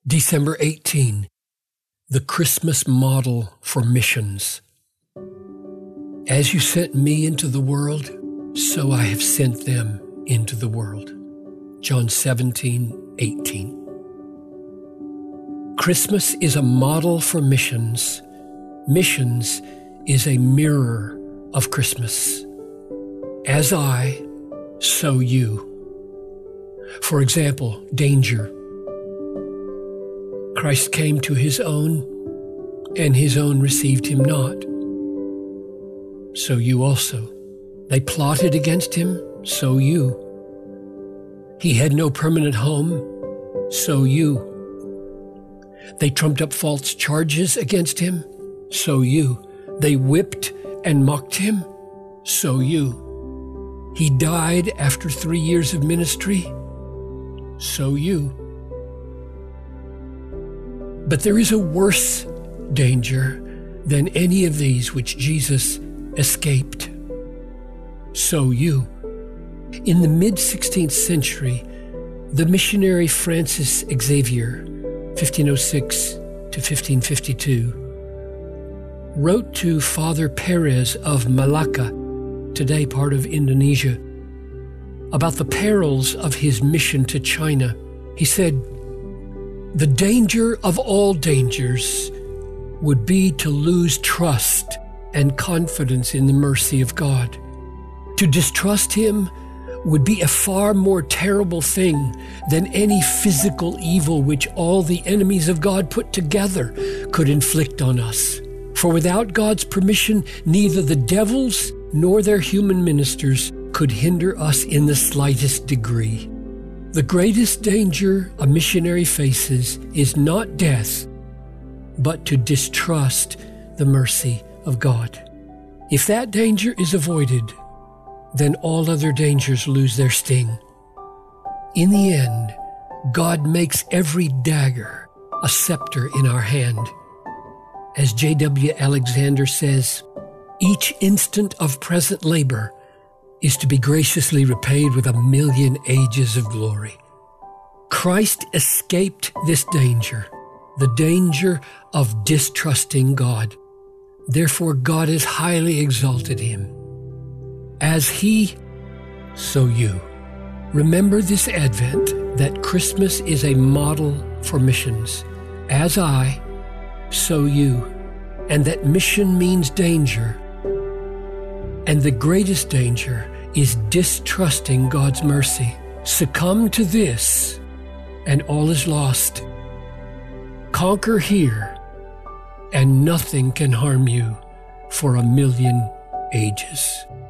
December 18, the Christmas model for missions. As you sent me into the world, so I have sent them into the world. John 17:18. Christmas is a model for missions. Missions is a mirror of Christmas. As I, so you. For example, danger. Christ came to his own, and his own received him not. So you also. They plotted against him, so you. He had no permanent home, so you. They trumped up false charges against him, so you. They whipped and mocked him, so you. He died after 3 years of ministry, so you. But there is a worse danger than any of these which Jesus escaped. So you. In the mid-16th century, the missionary Francis Xavier, 1506 to 1552, wrote to Father Perez of Malacca, today part of Indonesia, about the perils of his mission to China. He said, "The danger of all dangers would be to lose trust and confidence in the mercy of God. To distrust him would be a far more terrible thing than any physical evil which all the enemies of God put together could inflict on us. For without God's permission, neither the devils nor their human ministers could hinder us in the slightest degree. The greatest danger a missionary faces is not death, but to distrust the mercy of God. If that danger is avoided, then all other dangers lose their sting. In the end, God makes every dagger a scepter in our hand. As J.W. Alexander says, each instant of present labor is to be graciously repaid with 1,000,000 ages of glory. Christ escaped this danger, the danger of distrusting God. Therefore, God has highly exalted him. As he, so you. Remember this Advent that Christmas is a model for missions. As I, so you. And that mission means danger. And the greatest danger is distrusting God's mercy. Succumb to this, and all is lost. Conquer here, and nothing can harm you for 1,000,000 ages.